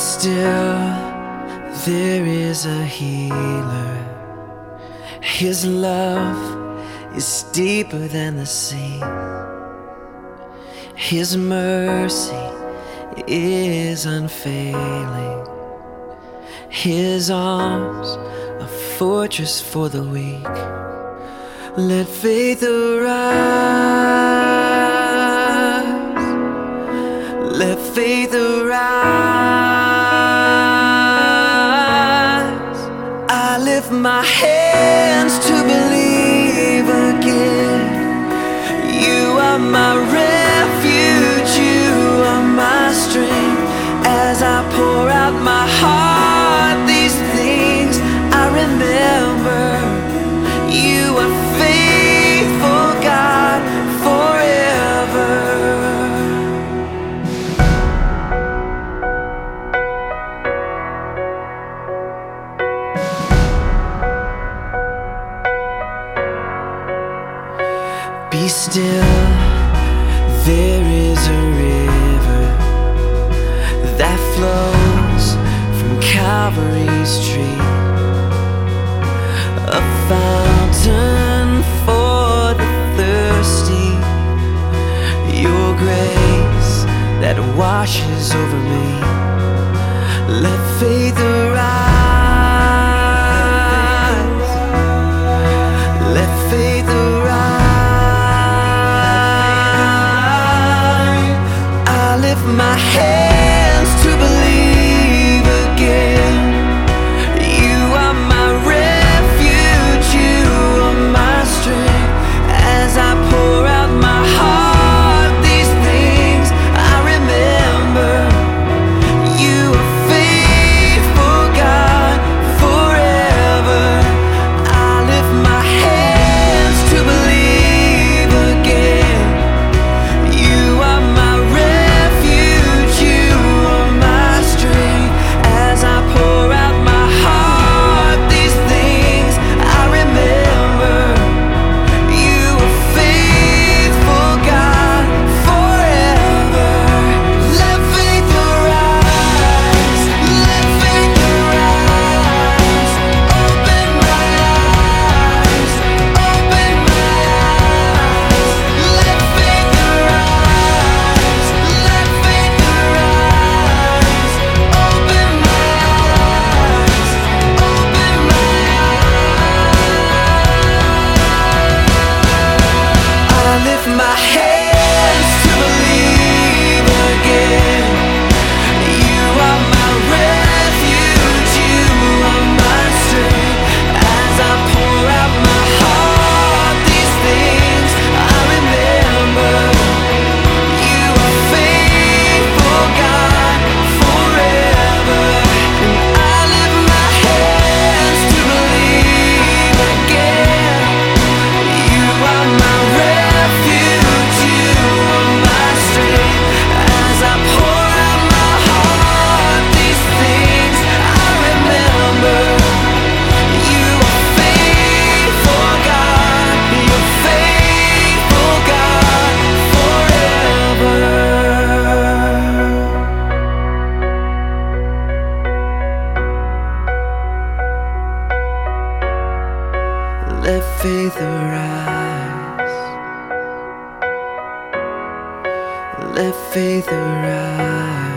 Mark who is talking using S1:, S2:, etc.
S1: still, there is a healer. His love is deeper than the sea. His mercy is unfailing. His arms a fortress for the weak. Let faith arise. Let faith arise. I lift my hands to believe again. You are my refuge, you are my strength. As I pour out my heart, these things I remember. You are faithful, God, forever. Be still, there is a river that flows from Calvary's tree, a fountain for the thirsty. Your grace that washes over me. Let faith arise. Let faith arise. I lift my hands to believe again. You are my refuge, you are my strength. As I pour out my heart, these things I remember. You are faithful, God, forever. I lift my hands to believe again. You are my refuge, you are my strength. As I pour out my heart, these things I remember. You are faithful, God, forever. Let faith arise. Let faith arise. Open my eyes. Open my eyes. Let faith arise. Let faith arise. Open my eyes. Open my eyes. I lift my hands to believe again. You are my refuge, you are my strength. As I pour out my heart, these things I remember. You are faithful, God, forever. And I lift my hands to believe again. You are my refuge, you are my strength. As I pour out my heart, these things I remember. You are faithful, God, you're faithful, God, forever. Let faith arise. Let faith arise.